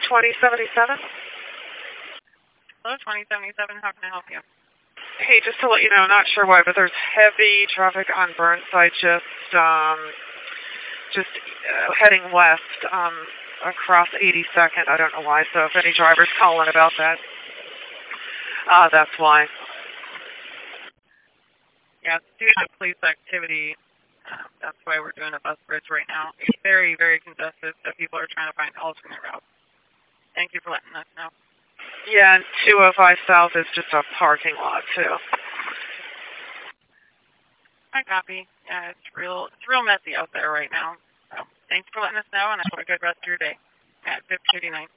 2077? Hello, 2077. How can I help you? Hey, just to let you know, not sure why, but there's heavy traffic on Burnside just heading west across 82nd. I don't know why, so if any drivers calling about that, that's why. Yeah, due to police activity, that's why we're doing a bus bridge right now. It's very, very congested, so people are trying to find alternate routes. Thank you for letting us know. Yeah, and 205 South is just a parking lot, too. I copy. Yeah, it's real messy out there right now. So thanks for letting us know, and have a good rest of your day at 5:39.